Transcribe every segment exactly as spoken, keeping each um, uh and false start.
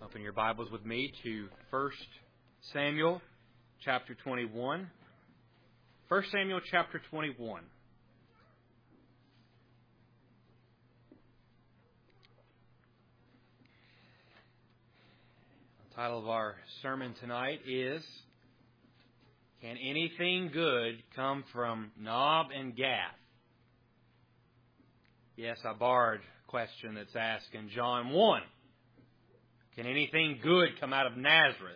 Open your Bibles with me to First Samuel chapter twenty-one. First Samuel chapter twenty-one. The title of our sermon tonight is, Can Anything Good Come from Nob and Gath? Yes, I borrowed a question that's asked in John one. Can anything good come out of Nazareth?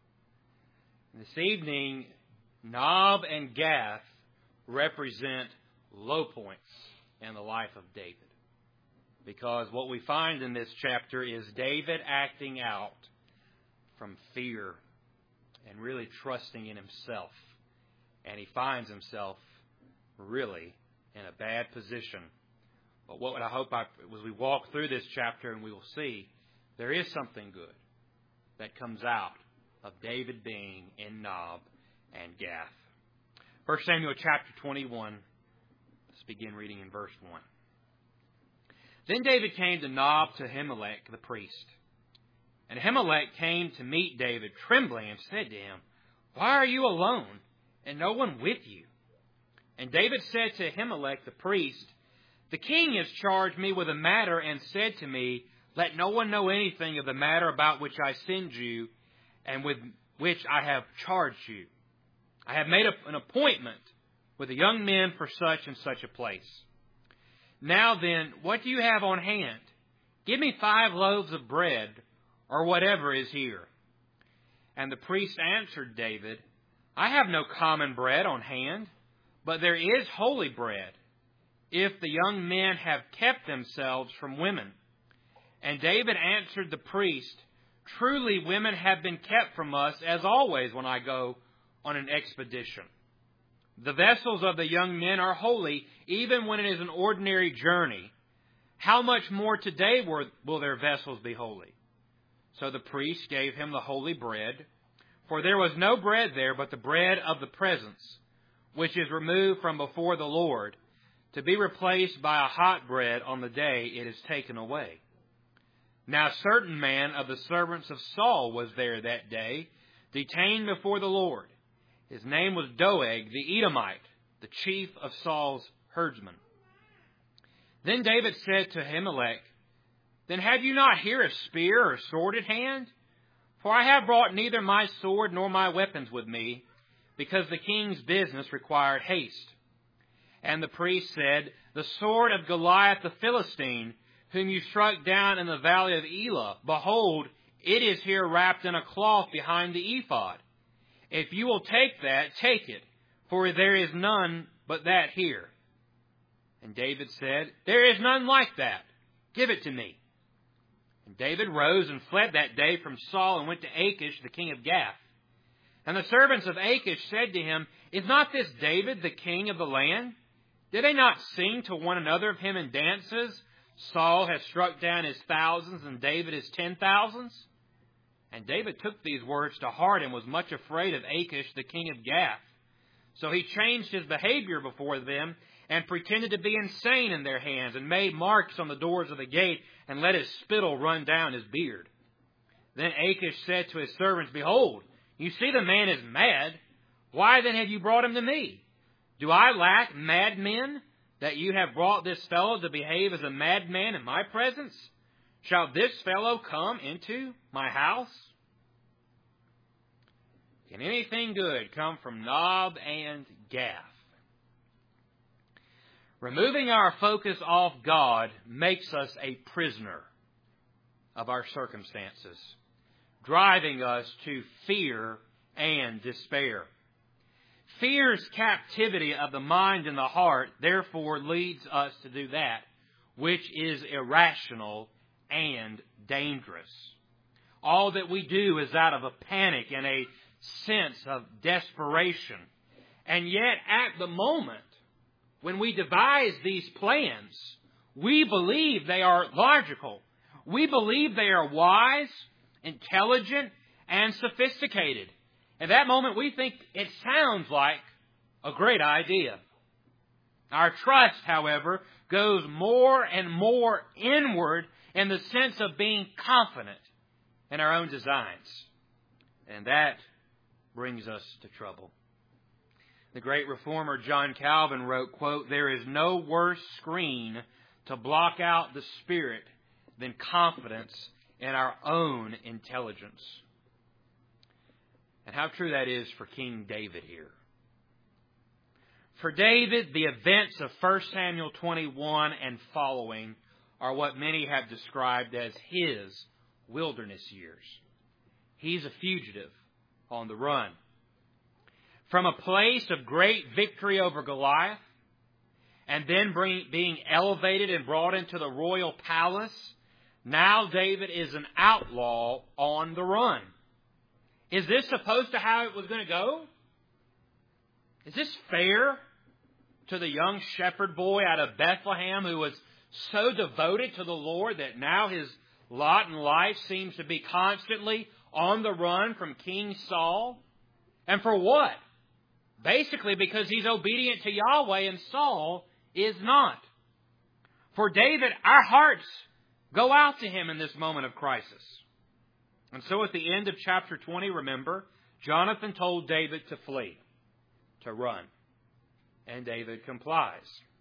This evening, Nob and Gath represent low points in the life of David. Because what we find in this chapter is David acting out from fear and really trusting in himself. And he finds himself really in a bad position. But what I hope I, as we walk through this chapter, and we will see, there is something good that comes out of David being in Nob and Gath. First Samuel chapter twenty-one. Let's begin reading in verse one. Then David came to Nob to Ahimelech the priest. And Ahimelech came to meet David trembling and said to him, Why are you alone and no one with you? And David said to Ahimelech the priest, The king has charged me with a matter and said to me, Let no one know anything of the matter about which I send you and with which I have charged you. I have made an appointment with the young men for such and such a place. Now then, what do you have on hand? Give me five loaves of bread, or whatever is here. And the priest answered David, I have no common bread on hand, but there is holy bread, if the young men have kept themselves from women. And David answered the priest, Truly women have been kept from us, as always when I go on an expedition. The vessels of the young men are holy, even when it is an ordinary journey. How much more today will their vessels be holy? So the priest gave him the holy bread, for there was no bread there but the bread of the presence, which is removed from before the Lord, to be replaced by a hot bread on the day it is taken away. Now a certain man of the servants of Saul was there that day, detained before the Lord. His name was Doeg the Edomite, the chief of Saul's herdsmen. Then David said to Ahimelech, Then have you not here a spear or sword at hand? For I have brought neither my sword nor my weapons with me, because the king's business required haste. And the priest said, The sword of Goliath the Philistine, whom you struck down in the valley of Elah, behold, it is here wrapped in a cloth behind the ephod. If you will take that, take it, for there is none but that here. And David said, There is none like that. Give it to me. And David rose and fled that day from Saul and went to Achish, the king of Gath. And the servants of Achish said to him, Is not this David, the king of the land? Did they not sing to one another of him in dances? Saul has struck down his thousands, and David his ten thousands. And David took these words to heart and was much afraid of Achish, the king of Gath. So he changed his behavior before them and pretended to be insane in their hands, and made marks on the doors of the gate and let his spittle run down his beard. Then Achish said to his servants, Behold, you see the man is mad. Why then have you brought him to me? Do I lack madmen, that you have brought this fellow to behave as a madman in my presence? Shall this fellow come into my house? Can anything good come from Nob and Gath? Removing our focus off God makes us a prisoner of our circumstances, driving us to fear and despair. Fear's captivity of the mind and the heart, therefore, leads us to do that which is irrational and dangerous. All that we do is out of a panic and a sense of desperation. And yet, at the moment, when we devise these plans, we believe they are logical. We believe they are wise, intelligent, and sophisticated. At that moment, we think it sounds like a great idea. Our trust, however, goes more and more inward in the sense of being confident and our own designs. And that brings us to trouble. The great reformer John Calvin wrote, quote, "There is no worse screen to block out the Spirit than confidence in our own intelligence." And how true that is for King David here. For David, the events of First Samuel twenty-one and following are what many have described as his wilderness years. He's a fugitive on the run. From a place of great victory over Goliath, and then bring, being elevated and brought into the royal palace, now David is an outlaw on the run. Is this supposed to how it was going to go? Is this fair to the young shepherd boy out of Bethlehem who was so devoted to the Lord that now his lot in life seems to be constantly on the run from King Saul? And for what? Basically because he's obedient to Yahweh and Saul is not. For David, our hearts go out to him in this moment of crisis. And so at the end of chapter twenty, remember, Jonathan told David to flee, to run. And David complies.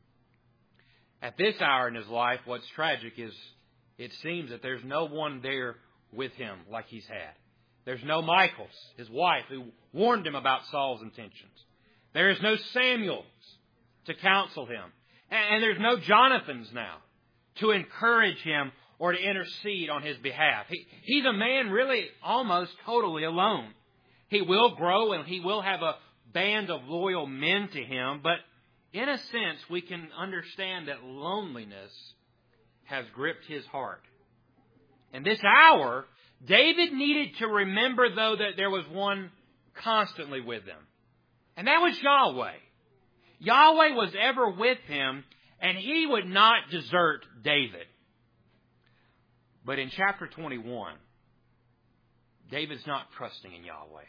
At this hour in his life, what's tragic is it seems that there's no one there with him like he's had. There's no Michal, his wife, who warned him about Saul's intentions. There is no Samuel to counsel him. And there's no Jonathans now to encourage him or to intercede on his behalf. He, he's a man really almost totally alone. He will grow and he will have a band of loyal men to him, but in a sense we can understand that loneliness has gripped his heart. In this hour, David needed to remember, though, that there was one constantly with him. And that was Yahweh. Yahweh was ever with him, and he would not desert David. But in chapter twenty-one, David's not trusting in Yahweh.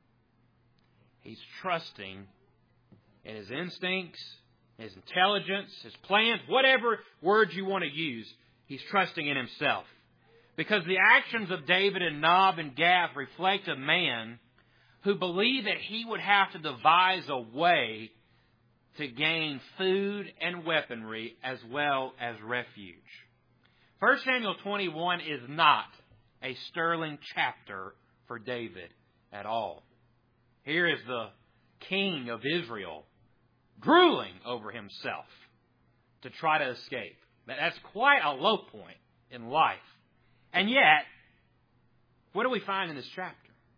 He's trusting in his instincts, his intelligence, his plans, whatever words you want to use. He's trusting in himself. Because the actions of David and Nob and Gath reflect a man who believed that he would have to devise a way to gain food and weaponry as well as refuge. First Samuel twenty-one is not a sterling chapter for David at all. Here is the king of Israel drooling over himself to try to escape. That's quite a low point in life. And yet, what do we find in this chapter?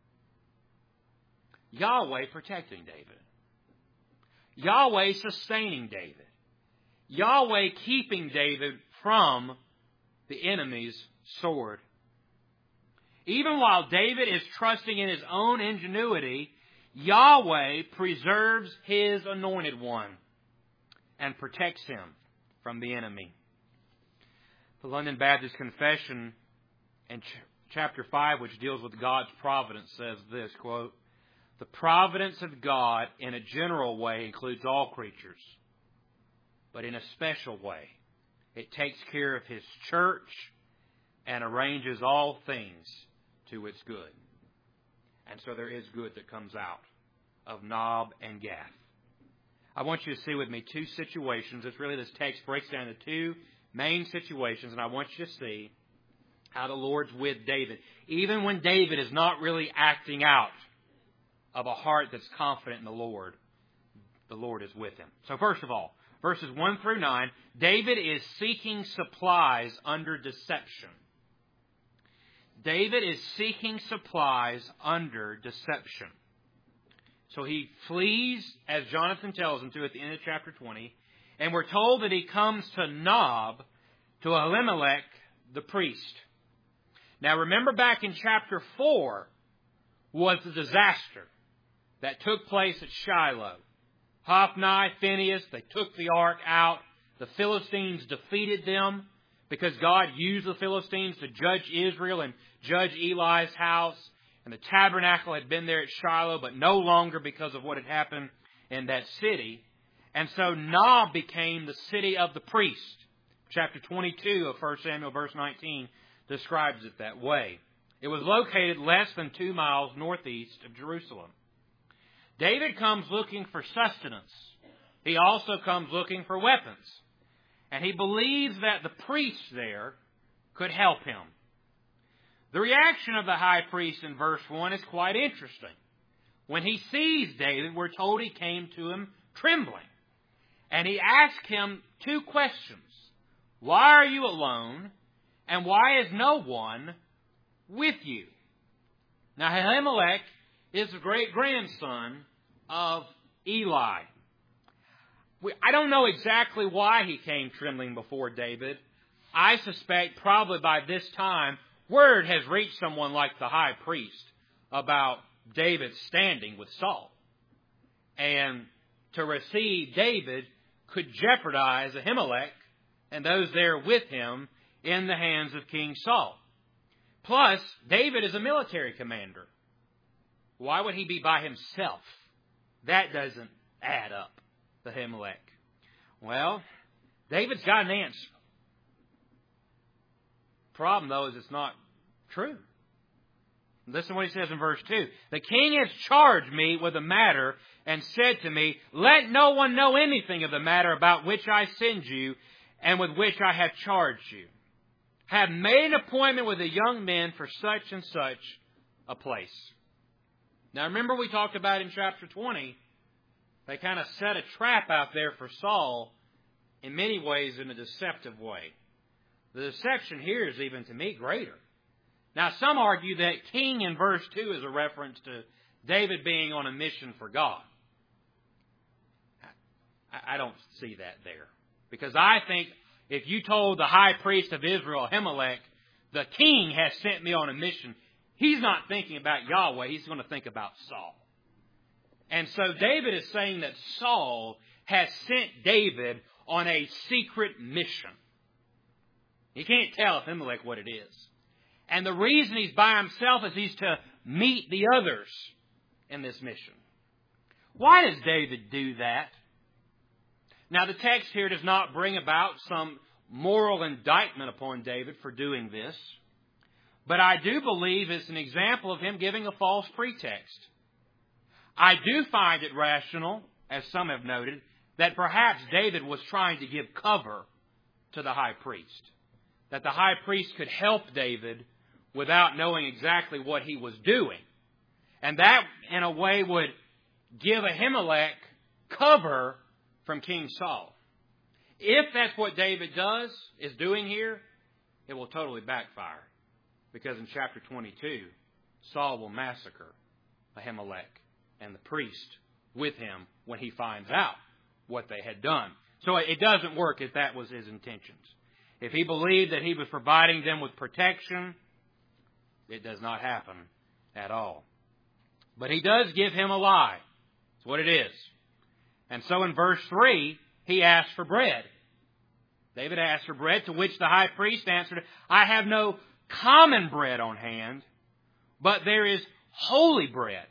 Yahweh protecting David. Yahweh sustaining David. Yahweh keeping David from the enemy's sword. Even while David is trusting in his own ingenuity, Yahweh preserves His anointed one and protects him from the enemy. The London Baptist Confession in ch- chapter five, which deals with God's providence, says this, quote, "The providence of God in a general way includes all creatures, but in a special way, it takes care of His church and arranges all things to its good." And so there is good that comes out of Nob and Gath. I want you to see with me two situations. It's really, this text breaks down into two main situations, and I want you to see how the Lord's with David. Even when David is not really acting out of a heart that's confident in the Lord, the Lord is with him. So first of all, verses one through nine, David is seeking supplies under deception. David is seeking supplies under deception. So he flees, as Jonathan tells him to at the end of chapter twenty, and we're told that he comes to Nob, to Elimelech, the priest. Now remember, back in chapter four was the disaster that took place at Shiloh. Hophni, Phinehas, they took the ark out. The Philistines defeated them because God used the Philistines to judge Israel and judge Eli's house. And the tabernacle had been there at Shiloh, but no longer because of what had happened in that city. And so Nob became the city of the priest. Chapter twenty-two of First Samuel, verse nineteen, describes it that way. It was located less than two miles northeast of Jerusalem. David comes looking for sustenance. He also comes looking for weapons. And he believes that the priest there could help him. The reaction of the high priest in verse one is quite interesting. When he sees David, we're told he came to him trembling. And he asked him two questions. Why are you alone? And why is no one with you? Now, Ahimelech is the great-grandson of Eli. We, I don't know exactly why he came trembling before David. I suspect probably by this time, word has reached someone like the high priest about David's standing with Saul. And to receive David could jeopardize Ahimelech and those there with him in the hands of King Saul. Plus, David is a military commander. Why would he be by himself? That doesn't add up, the Ahimelech. Well, David's got an answer. Problem, though, is it's not true. Listen to what he says in verse two. The king has charged me with a matter and said to me, let no one know anything of the matter about which I send you and with which I have charged you. Have made an appointment with the young men for such and such a place. Now remember we talked about in chapter twenty, they kind of set a trap out there for Saul in many ways in a deceptive way. The deception here is even to me greater. Now some argue that king in verse two is a reference to David being on a mission for God. I don't see that there. Because I think if you told the high priest of Israel, Ahimelech, the king has sent me on a mission, he's not thinking about Yahweh, he's going to think about Saul. And so David is saying that Saul has sent David on a secret mission. He can't tell Ahimelech what it is. And the reason he's by himself is he's to meet the others in this mission. Why does David do that? Now, the text here does not bring about some moral indictment upon David for doing this. But I do believe it's an example of him giving a false pretext. I do find it rational, as some have noted, that perhaps David was trying to give cover to the high priest. That the high priest could help David without knowing exactly what he was doing. And that, in a way, would give Ahimelech cover from King Saul. If that's what David does, is doing here, it will totally backfire. Because in chapter twenty-two, Saul will massacre Ahimelech and the priest with him when he finds out what they had done. So it doesn't work if that was his intentions. If he believed that he was providing them with protection, it does not happen at all. But he does give him a lie. That's what it is. And so in verse three, he asks for bread. David asked for bread, to which the high priest answered, I have no common bread on hand, but there is holy bread.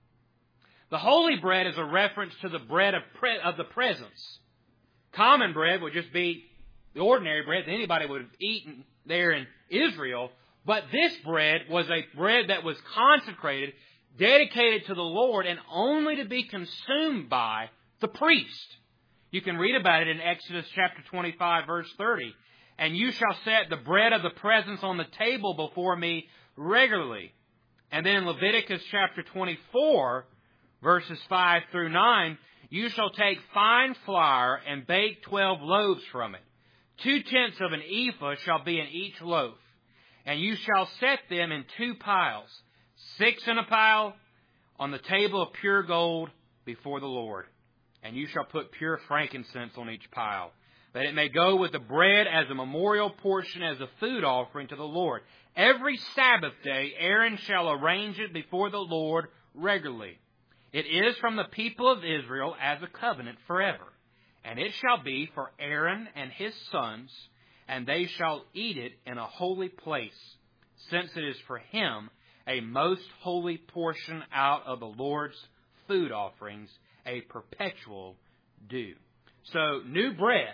The holy bread is a reference to the bread of, pre- of the presence. Common bread would just be the ordinary bread that anybody would have eaten there in Israel. But this bread was a bread that was consecrated, dedicated to the Lord, and only to be consumed by the priest. You can read about it in Exodus chapter twenty-five, verse thirty. And you shall set the bread of the presence on the table before me regularly. And then in Leviticus chapter twenty-four, verses five through nine, you shall take fine flour and bake twelve loaves from it. Two-tenths of an ephah shall be in each loaf. And you shall set them in two piles, six in a pile, on the table of pure gold before the Lord. And you shall put pure frankincense on each pile, that it may go with the bread as a memorial portion as a food offering to the Lord. Every Sabbath day Aaron shall arrange it before the Lord regularly. It is from the people of Israel as a covenant forever. And it shall be for Aaron and his sons, and they shall eat it in a holy place, since it is for him a most holy portion out of the Lord's food offerings, a perpetual due. So, new bread.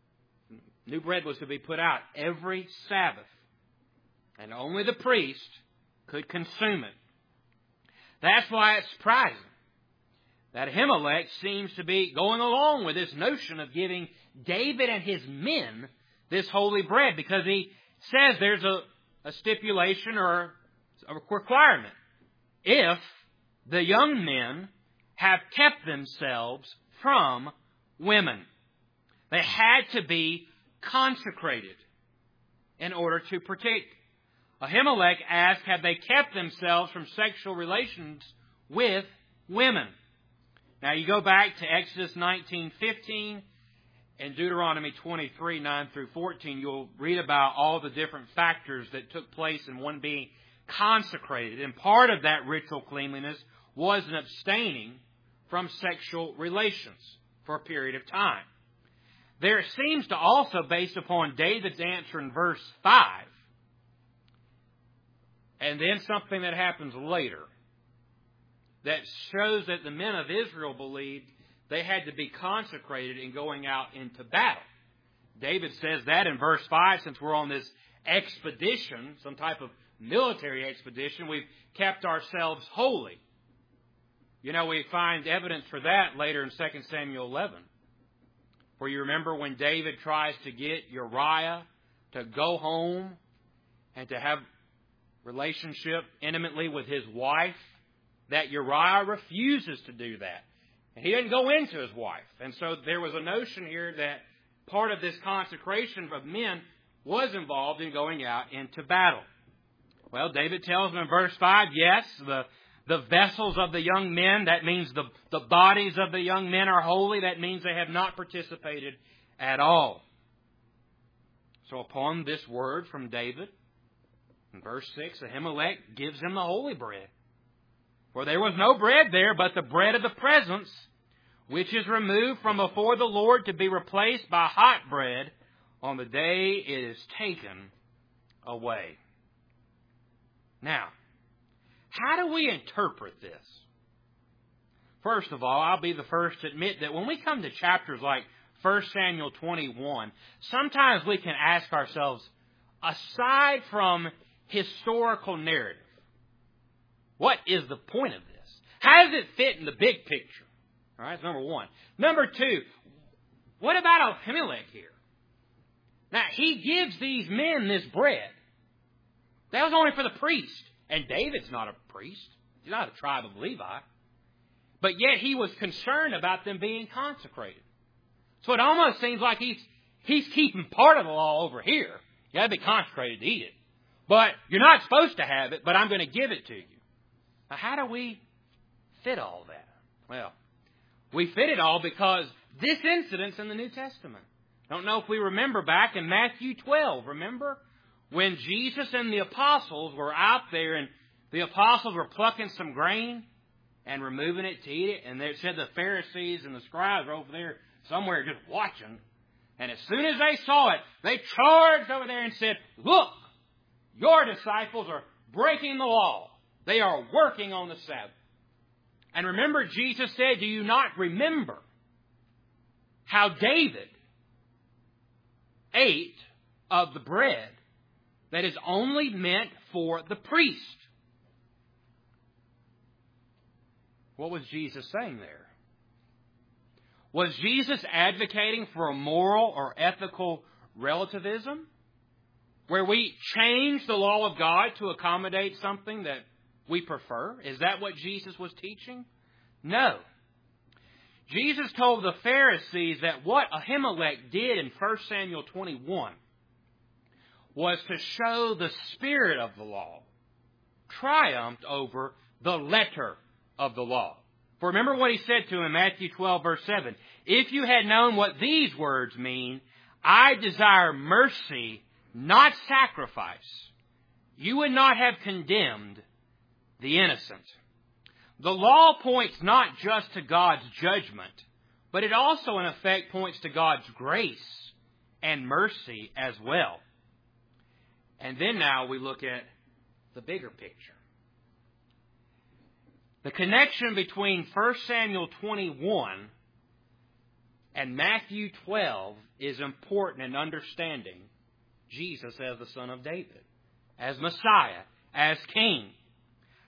New bread was to be put out every Sabbath. And only the priest could consume it. That's why it's surprising that Ahimelech seems to be going along with this notion of giving David and his men this holy bread, because he says there's a, a stipulation or a requirement. If the young men have kept themselves from women, they had to be consecrated in order to partake. Ahimelech asked, have they kept themselves from sexual relations with women? Now you go back to Exodus nineteen fifteen and Deuteronomy twenty-three, nine through fourteen. You'll read about all the different factors that took place in one being consecrated. And part of that ritual cleanliness was an abstaining from sexual relations for a period of time. There seems to also, based upon David's answer in verse five, and then something that happens later, that shows that the men of Israel believed they had to be consecrated in going out into battle. David says that in verse five, since we're on this expedition, some type of military expedition, we've kept ourselves holy. You know, we find evidence for that later in Second Samuel eleven. For you remember when David tries to get Uriah to go home and to have relationship intimately with his wife, that Uriah refuses to do that. And he didn't go into his wife. And so there was a notion here that part of this consecration of men was involved in going out into battle. Well, David tells them in verse five, yes, the, the vessels of the young men, that means the, the bodies of the young men are holy. That means they have not participated at all. So upon this word from David, in verse six, Ahimelech gives him the holy bread. For there was no bread there but the bread of the presence, which is removed from before the Lord to be replaced by hot bread on the day it is taken away. Now, how do we interpret this? First of all, I'll be the first to admit that when we come to chapters like First Samuel twenty-one, sometimes we can ask ourselves, aside from historical narrative, what is the point of this? How does it fit in the big picture? All right, that's number one. Number two, what about Ahimelech here? Now, he gives these men this bread. That was only for the priest. And David's not a priest. He's not a tribe of Levi. But yet he was concerned about them being consecrated. So it almost seems like he's he's keeping part of the law over here. You got to be consecrated to eat it. But you're not supposed to have it, but I'm going to give it to you. Now, how do we fit all that? Well, we fit it all because this incident's in the New Testament. Don't know if we remember back in Matthew twelve, remember? When Jesus and the apostles were out there and the apostles were plucking some grain and removing it to eat it. And they said the Pharisees and the scribes were over there somewhere just watching. And as soon as they saw it, they charged over there and said, look, your disciples are breaking the law. They are working on the Sabbath. And remember, Jesus said, do you not remember how David ate of the bread that is only meant for the priest? What was Jesus saying there? Was Jesus advocating for a moral or ethical relativism, where we change the law of God to accommodate something that we prefer? Is that what Jesus was teaching? No. Jesus told the Pharisees that what Ahimelech did in First Samuel twenty-one was to show the spirit of the law triumphed over the letter of the law. For remember what he said to him in Matthew twelve, verse seven. If you had known what these words mean, I desire mercy, not sacrifice, you would not have condemned the innocent. The law points not just to God's judgment, but it also in effect points to God's grace and mercy as well. And then now we look at the bigger picture. The connection between First Samuel twenty-one and Matthew twelve is important in understanding Jesus as the Son of David, as Messiah, as King,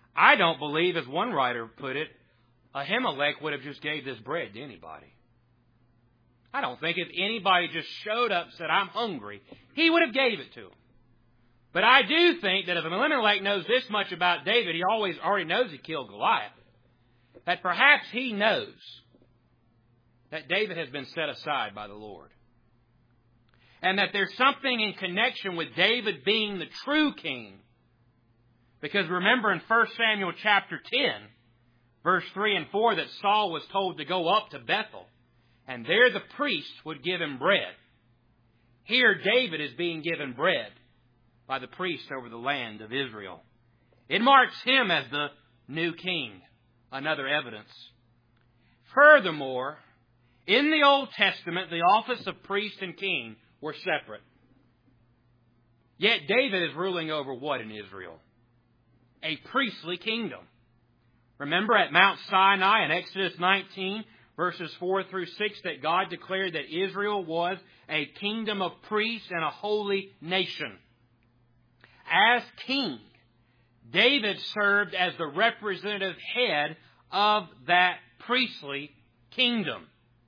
I don't believe, as one writer put it, Ahimelech would have just gave this bread to anybody. I don't think if anybody just showed up and said, I'm hungry, he would have gave it to them. But I do think that if Ahimelech knows this much about David, he always already knows he killed Goliath, that perhaps he knows that David has been set aside by the Lord. And that there's something in connection with David being the true king. Because remember in First Samuel chapter ten, verse three and four, that Saul was told to go up to Bethel, and there the priests would give him bread. Here David is being given bread by the priests over the land of Israel. It marks him as the new king. Another evidence. Furthermore, in the Old Testament, the office of priest and king were separate. Yet David is ruling over what in Israel? A priestly kingdom. Remember at Mount Sinai in Exodus nineteen, verses four through six, that God declared that Israel was a kingdom of priests and a holy nation. As king, David served as the representative head of that priestly kingdom.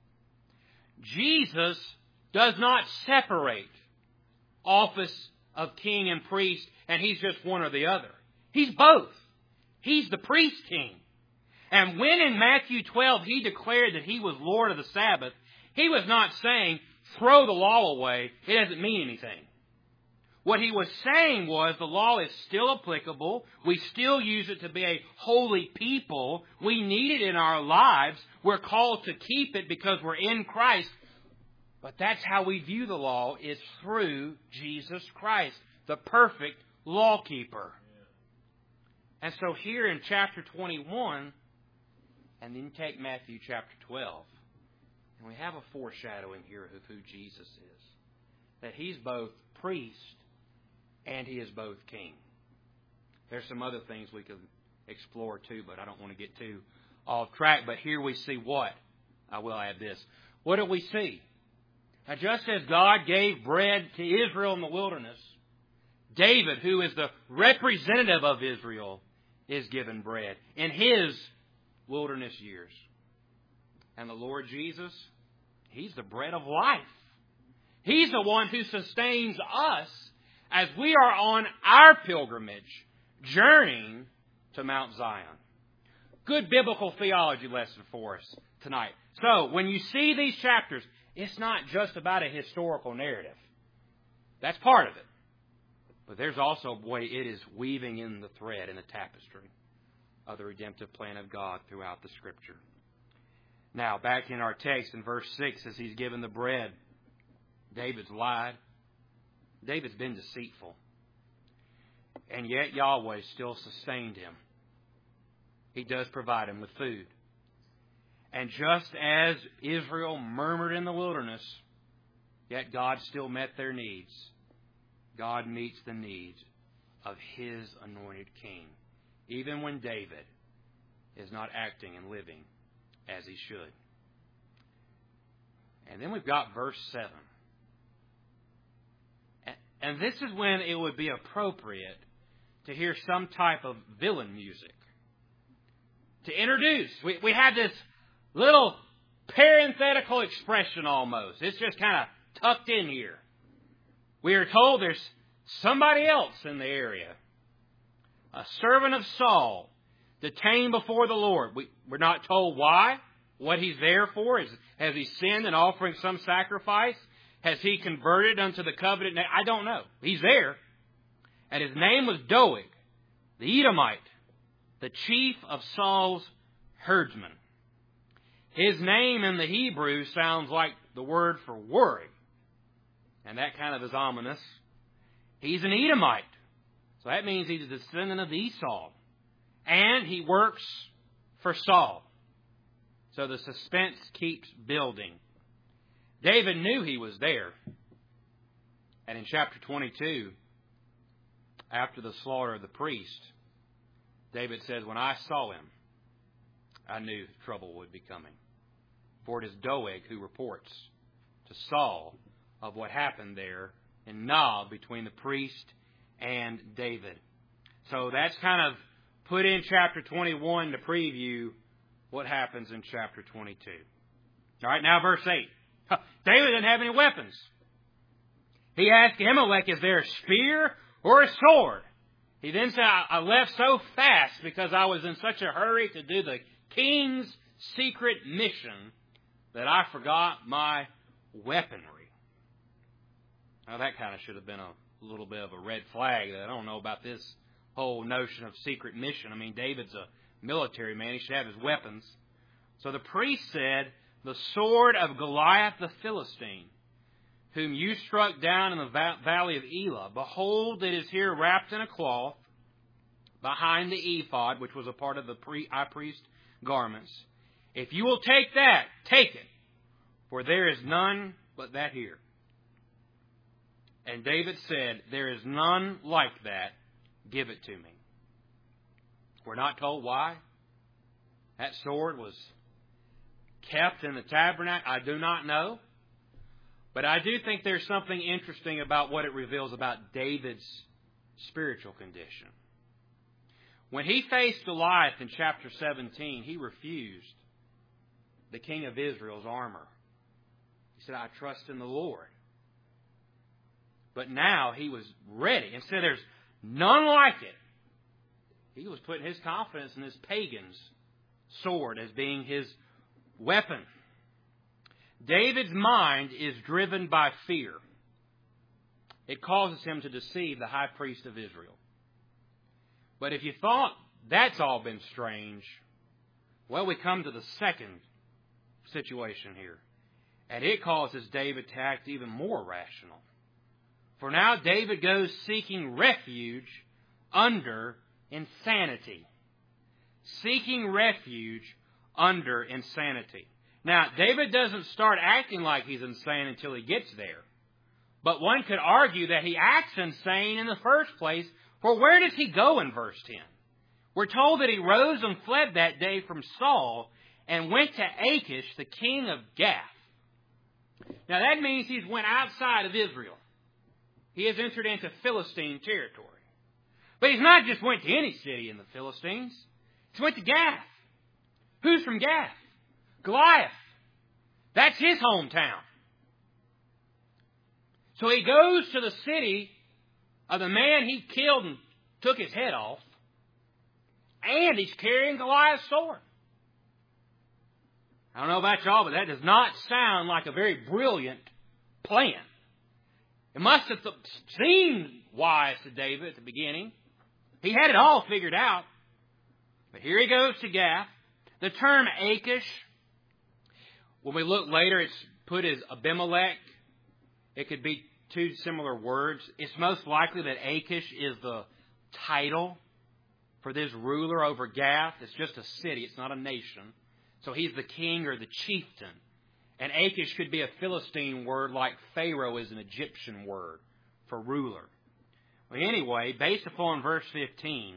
Jesus does not separate office of king and priest, and he's just one or the other. He's both. He's the priest king. And when in Matthew twelve he declared that he was Lord of the Sabbath, he was not saying, throw the law away, it doesn't mean anything. What he was saying was the law is still applicable. We still use it to be a holy people. We need it in our lives. We're called to keep it because we're in Christ. But that's how we view the law, is through Jesus Christ, the perfect lawkeeper. And so here in chapter twenty-one, and then take Matthew chapter twelve, and we have a foreshadowing here of who Jesus is. That he's both priest and he is both king. There's some other things we could explore too, but I don't want to get too off track. But here we see what? I will add this. What do we see? Now, just as God gave bread to Israel in the wilderness, David, who is the representative of Israel, is given bread in his wilderness years. And the Lord Jesus, he's the bread of life. He's the one who sustains us as we are on our pilgrimage, journeying to Mount Zion. Good biblical theology lesson for us tonight. So, when you see these chapters, it's not just about a historical narrative. That's part of it. But there's also a way it is weaving in the thread in the tapestry of the redemptive plan of God throughout the Scripture. Now, back in our text in verse six, as he's given the bread, David's lied. David's been deceitful. And yet Yahweh still sustained him. He does provide him with food. And just as Israel murmured in the wilderness, yet God still met their needs. God meets the needs of His anointed king, even when David is not acting and living as he should. And then we've got verse seven. And this is when it would be appropriate to hear some type of villain music. To introduce, we, we have this little parenthetical expression almost. It's just kind of tucked in here. We are told there's somebody else in the area. A servant of Saul, detained before the Lord. We, we're not told why, what he's there for. Is, has he sinned in offering some sacrifice? Has he converted unto the covenant? I don't know. He's there. And his name was Doeg, the Edomite, the chief of Saul's herdsmen. His name in the Hebrew sounds like the word for worry. And that kind of is ominous. He's an Edomite. So that means he's a descendant of Esau. And he works for Saul. So the suspense keeps building. David knew he was there. And in chapter twenty-two, after the slaughter of the priest, David says, when I saw him, I knew trouble would be coming. For it is Doeg who reports to Saul of what happened there in Nob between the priest and David. So that's kind of put in chapter twenty-one to preview what happens in chapter twenty-two. All right, now verse eight. David didn't have any weapons. He asked Ahimelech, is there a spear or a sword? He then said, I left so fast because I was in such a hurry to do the king's secret mission that I forgot my weaponry. Now that kind of should have been a little bit of a red flag. I don't know about this whole notion of secret mission. I mean, David's a military man. He should have his weapons. So the priest said, the sword of Goliath the Philistine, whom you struck down in the valley of Elah, behold, it is here wrapped in a cloth behind the ephod, which was a part of the high priest garments. If you will take that, take it, for there is none but that here. And David said, there is none like that. Give it to me. We're not told why that sword was kept in the tabernacle. I do not know. But I do think there's something interesting about what it reveals about David's spiritual condition. When he faced Goliath in chapter seventeen, he refused the king of Israel's armor. He said, I trust in the Lord. But now he was ready. And said, there's none like it. He was putting his confidence in this pagan's sword as being his weapon. David's mind is driven by fear. It causes him to deceive the high priest of Israel. But if you thought that's all been strange, well, we come to the second situation here. And it causes David to act even more rational. For now David goes seeking refuge under insanity. Seeking refuge under insanity. Now, David doesn't start acting like he's insane until he gets there. But one could argue that he acts insane in the first place, for where does he go in verse ten? We're told that he rose and fled that day from Saul and went to Achish, the king of Gath. Now, that means he's went outside of Israel. He has entered into Philistine territory. But he's not just went to any city in the Philistines. He's went to Gath. Who's from Gath? Goliath. That's his hometown. So he goes to the city of the man he killed and took his head off. And he's carrying Goliath's sword. I don't know about y'all, but that does not sound like a very brilliant plan. It must have seemed wise to David at the beginning. He had it all figured out. But here he goes to Gath. The term Achish, when we look later, it's put as Abimelech. It could be two similar words. It's most likely that Achish is the title for this ruler over Gath. It's just a city. It's not a nation. So he's the king or the chieftain. And Achish could be a Philistine word like Pharaoh is an Egyptian word for ruler. Well, anyway, based upon verse fifteen,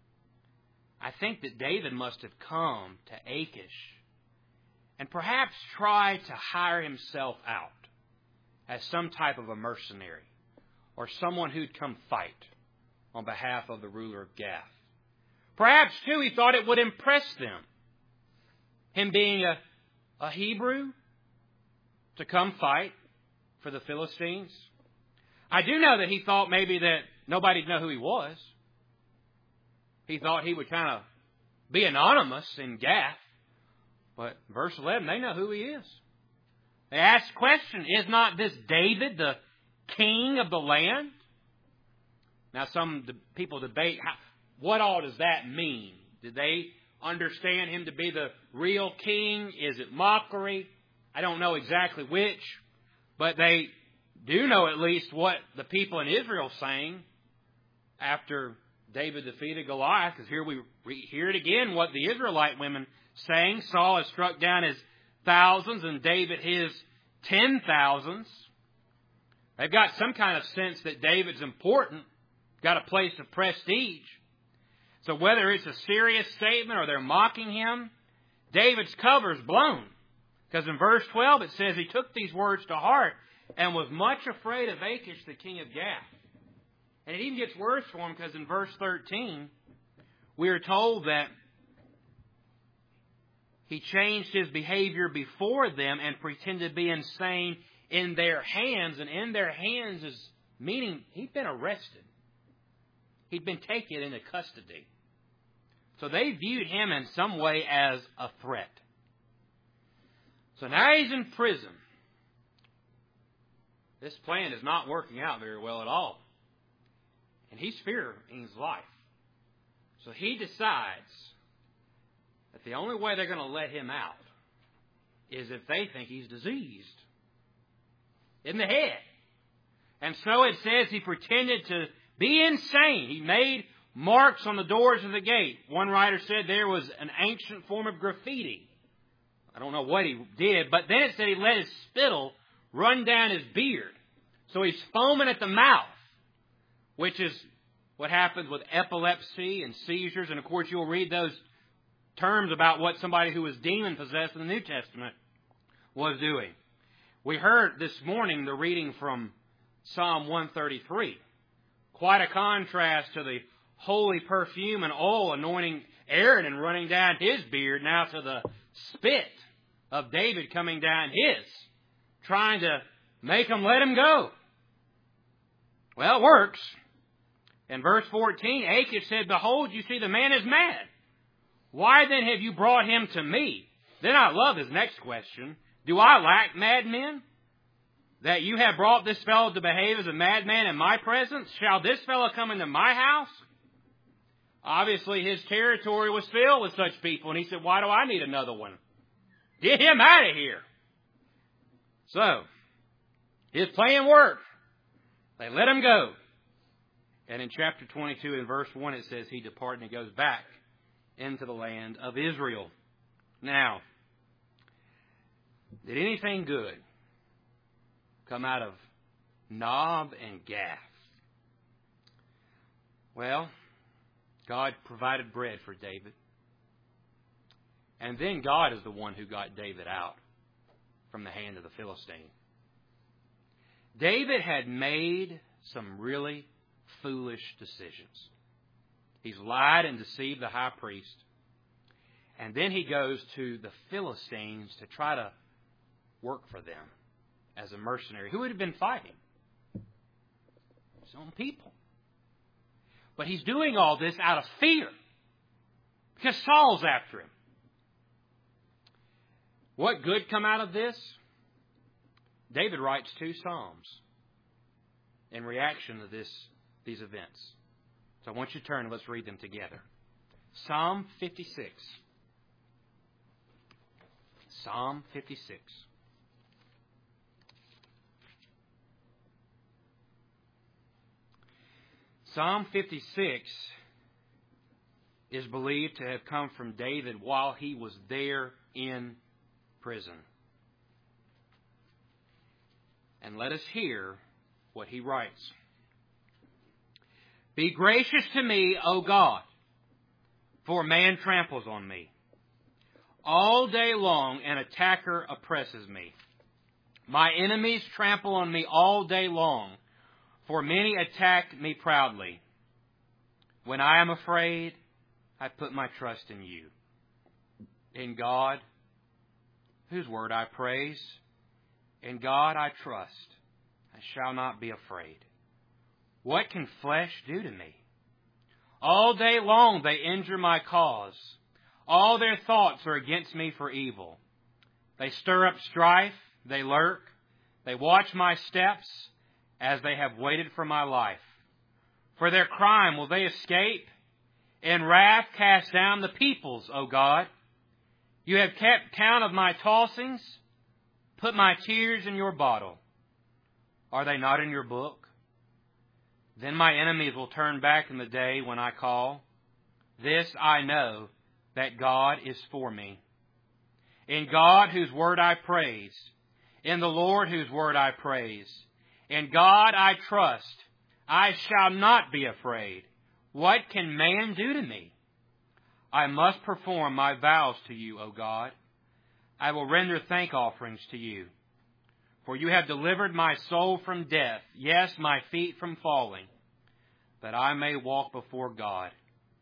I think that David must have come to Achish and perhaps tried to hire himself out as some type of a mercenary or someone who'd come fight on behalf of the ruler of Gath. Perhaps, too, he thought it would impress them. Him being a, a Hebrew to come fight for the Philistines. I do know that he thought maybe that nobody'd know who he was. He thought he would kind of be anonymous in Gath. But verse eleven, they know who he is. They ask the question, is not this David the king of the land? Now some de- people debate, how, what all does that mean? Did they understand him to be the real king? Is it mockery? I don't know exactly which. But they do know at least what the people in Israel sang after David defeated Goliath. Because here we re- hear it again, what the Israelite women sang. Saul has struck down his thousands and David his ten thousands. They've got some kind of sense that David's important, got a place of prestige. So whether it's a serious statement or they're mocking him, David's cover's blown. Because in verse twelve it says he took these words to heart and was much afraid of Achish, the king of Gath. And it even gets worse for him because in verse thirteen, we are told that he changed his behavior before them and pretended to be insane in their hands. And in their hands is meaning he'd been arrested. He'd been taken into custody. So they viewed him in some way as a threat. So now he's in prison. This plan is not working out very well at all. And he's fearing his life. So he decides that the only way they're going to let him out is if they think he's diseased in the head. And so it says he pretended to be insane. He made marks on the doors of the gate. One writer said there was an ancient form of graffiti. I don't know what he did, but then it said he let his spittle run down his beard. So he's foaming at the mouth, which is what happens with epilepsy and seizures. And of course, you'll read those terms about what somebody who was demon-possessed in the New Testament was doing. We heard this morning the reading from Psalm one thirty-three. Quite a contrast to the holy perfume and oil anointing Aaron and running down his beard, now to the spit of David coming down his, trying to make him let him go. Well, it works. In verse fourteen, Achish said, "Behold, you see the man is mad. Why then have you brought him to me?" Then I love his next question. "Do I lack madmen, that you have brought this fellow to behave as a madman in my presence? Shall this fellow come into my house?" Obviously, his territory was filled with such people. And he said, "Why do I need another one? Get him out of here." So, his plan worked. They let him go. And in chapter twenty-two, in verse one, it says he departed and he goes back into the land of Israel. Now, did anything good come out of Nob and Gath? Well, God provided bread for David. And then God is the one who got David out from the hand of the Philistine. David had made some really foolish decisions. He's lied and deceived the high priest. And then he goes to the Philistines to try to work for them as a mercenary. Who would have been fighting? His own people. But he's doing all this out of fear, because Saul's after him. What good come out of this? David writes two psalms in reaction to this, these events. So I want you to turn and let's read them together. Psalm fifty-six. Psalm fifty-six. Psalm fifty-six is believed to have come from David while he was there in prison. And let us hear what he writes. "Be gracious to me, O God, for man tramples on me. All day long an attacker oppresses me. My enemies trample on me all day long, for many attack me proudly. When I am afraid, I put my trust in you. In God, whose word I praise, in God I trust. I shall not be afraid. What can flesh do to me? All day long they injure my cause. All their thoughts are against me for evil. They stir up strife, they lurk, they watch my steps, as they have waited for my life. For their crime will they escape? In wrath cast down the peoples, O God. You have kept count of my tossings. Put my tears in your bottle. Are they not in your book? Then my enemies will turn back in the day when I call. This I know, that God is for me. In God whose word I praise. In the Lord whose word I praise. In God I trust. I shall not be afraid. What can man do to me? I must perform my vows to you, O God. I will render thank offerings to you. For you have delivered my soul from death, yes, my feet from falling, that I may walk before God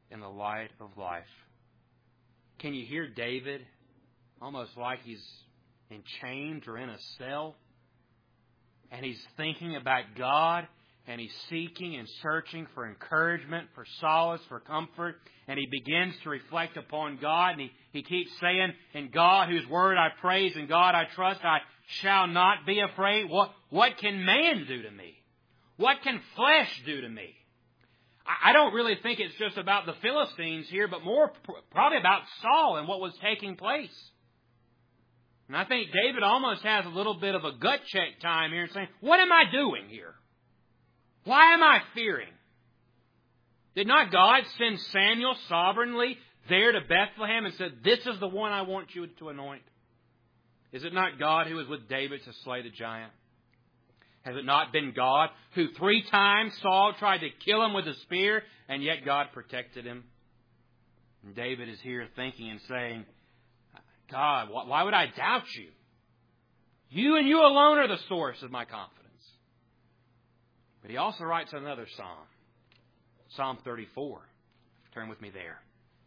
in the light of life. Can you hear David almost like he's in chains or in a cell? And he's thinking about God, and he's seeking and searching for encouragement, for solace, for comfort. And he begins to reflect upon God, and he, he keeps saying, "In God whose word I praise, in God I trust, I shall not be afraid. What, what can man do to me? What can flesh do to me?" I don't really think it's just about the Philistines here, but more probably about Saul and what was taking place. And I think David almost has a little bit of a gut check time here and saying, what am I doing here? Why am I fearing? Did not God send Samuel sovereignly there to Bethlehem and said, "This is the one I want you to anoint"? Is it not God who was with David to slay the giant? Has it not been God who three times Saul tried to kill him with a spear, and yet God protected him? And David is here thinking and saying, God, why would I doubt you? You and you alone are the source of my confidence. But he also writes another psalm, Psalm thirty-four. Turn with me there.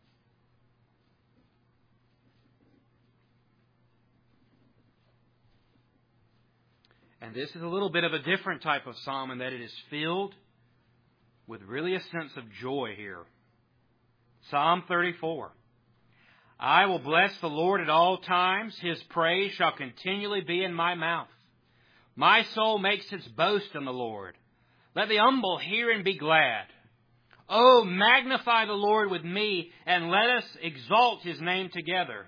And this is a little bit of a different type of psalm in that it is filled with really a sense of joy here. Psalm thirty-four. I will bless the Lord at all times. His praise shall continually be in my mouth. My soul makes its boast in the Lord. Let the humble hear and be glad. Oh, magnify the Lord with me, and let us exalt His name together.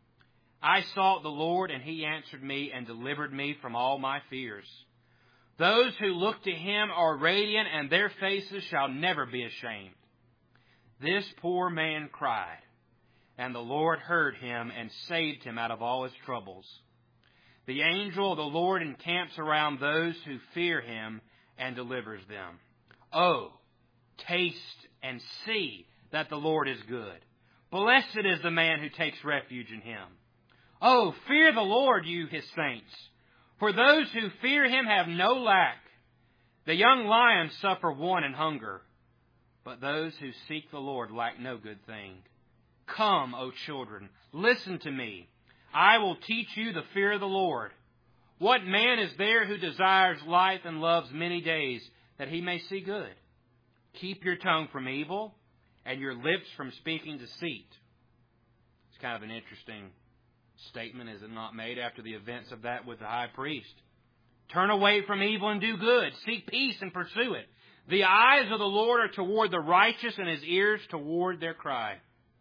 I sought the Lord, and He answered me and delivered me from all my fears. Those who look to Him are radiant, and their faces shall never be ashamed. This poor man cried, and the Lord heard him and saved him out of all his troubles. The angel of the Lord encamps around those who fear Him and delivers them. Oh, taste and see that the Lord is good. Blessed is the man who takes refuge in Him. Oh, fear the Lord, you His saints, for those who fear Him have no lack. The young lions suffer want and hunger, but those who seek the Lord lack no good thing. Come, O children, listen to me. I will teach you the fear of the Lord. What man is there who desires life and loves many days, that he may see good? Keep your tongue from evil, and your lips from speaking deceit. It's kind of an interesting statement, is it not, made after the events of that with the high priest? Turn away from evil and do good. Seek peace and pursue it. The eyes of the Lord are toward the righteous, and His ears toward their cry.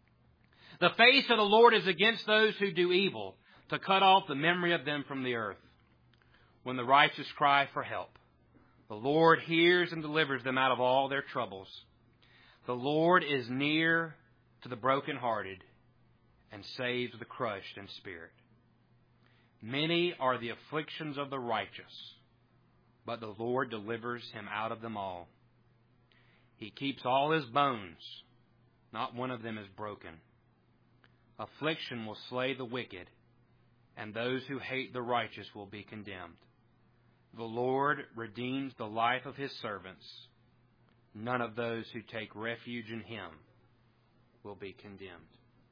The face of the Lord is against those who do evil, to cut off the memory of them from the earth. When the righteous cry for help, the Lord hears and delivers them out of all their troubles. The Lord is near to the brokenhearted and saves the crushed in spirit. Many are the afflictions of the righteous, but the Lord delivers him out of them all. He keeps all his bones, not one of them is broken. Affliction will slay the wicked, and those who hate the righteous will be condemned. The Lord redeems the life of His servants. None of those who take refuge in Him will be condemned.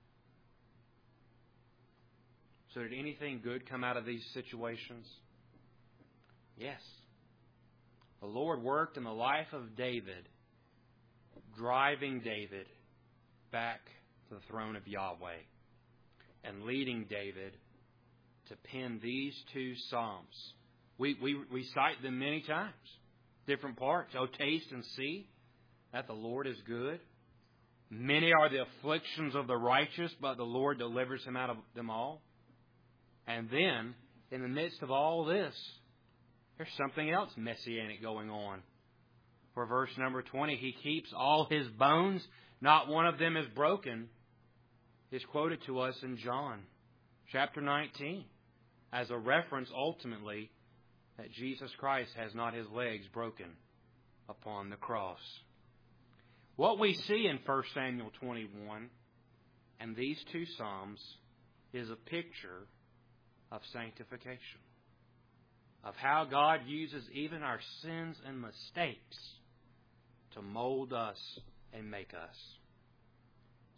So did anything good come out of these situations? Yes. The Lord worked in the life of David, driving David back to the throne of Yahweh and leading David to pen these two psalms. We, we, we cite them many times, different parts. Oh, taste and see that the Lord is good. Many are the afflictions of the righteous, but the Lord delivers him out of them all. And then, in the midst of all this, there's something else messianic going on. For verse number twenty, He keeps all His bones, not one of them is broken, is quoted to us in John chapter nineteen as a reference ultimately that Jesus Christ has not His legs broken upon the cross. What we see in First Samuel twenty-one and these two Psalms is a picture of sanctification, of how God uses even our sins and mistakes to mold us and make us.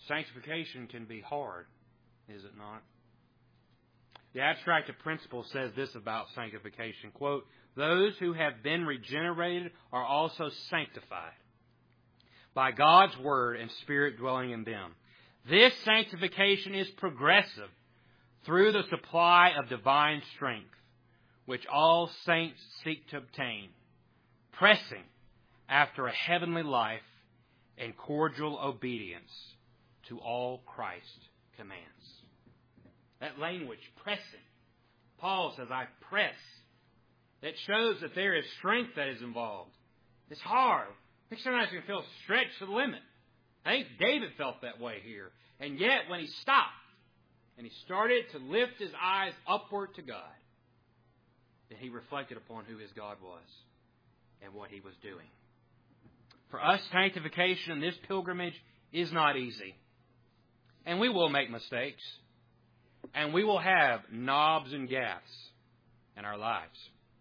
Sanctification can be hard, is it not? The Abstract of Principles says this about sanctification, quote, "Those who have been regenerated are also sanctified by God's Word and Spirit dwelling in them. This sanctification is progressive through the supply of divine strength, which all saints seek to obtain, pressing after a heavenly life and cordial obedience to all Christ commands." That language, pressing. Paul says, I press. That shows that there is strength that is involved. It's hard. I think sometimes you can feel stretched to the limit. I think David felt that way here. And yet, when he stopped and he started to lift his eyes upward to God, then he reflected upon who his God was and what he was doing. For us, sanctification in this pilgrimage is not easy. And we will make mistakes. And we will have knobs and gaffs in our lives.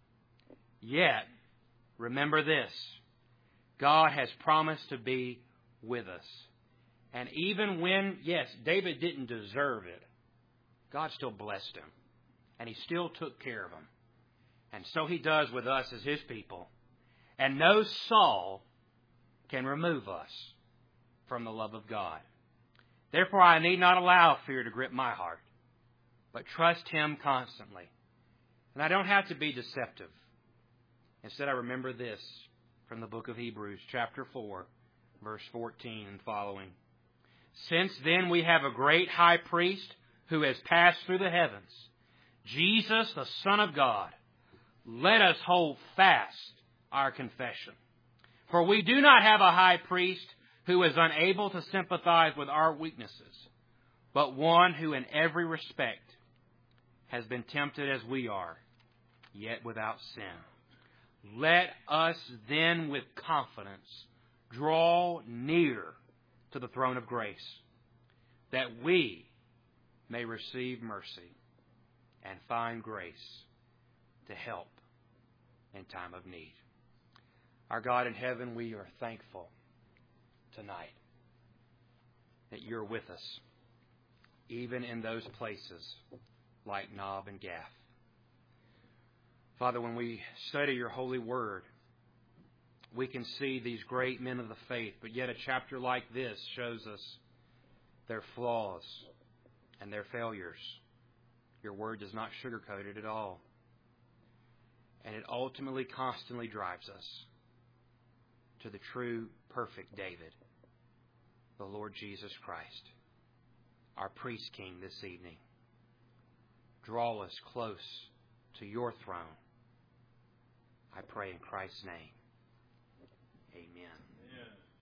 Yet, remember this. God has promised to be with us. And even when, yes, David didn't deserve it, God still blessed him. And He still took care of him. And so He does with us as His people. And no Saul can remove us from the love of God. Therefore, I need not allow fear to grip my heart, but trust Him constantly. And I don't have to be deceptive. Instead, I remember this from the book of Hebrews, chapter four, verse fourteen and following. "Since then we have a great high priest who has passed through the heavens, Jesus, the Son of God. Let us hold fast our confession. For we do not have a high priest who is unable to sympathize with our weaknesses, but one who in every respect has been tempted as we are, yet without sin. Let us then with confidence draw near to the throne of grace, that we may receive mercy and find grace to help in time of need." Our God in heaven, we are thankful tonight that You're with us, even in those places like Nob and Gath. Father, when we study Your holy word, we can see these great men of the faith, but yet a chapter like this shows us their flaws and their failures. Your word does not sugarcoat it at all. And it ultimately, constantly drives us to the true, perfect David, the Lord Jesus Christ, our priest king this evening. Draw us close to Your throne. I pray in Christ's name. Amen.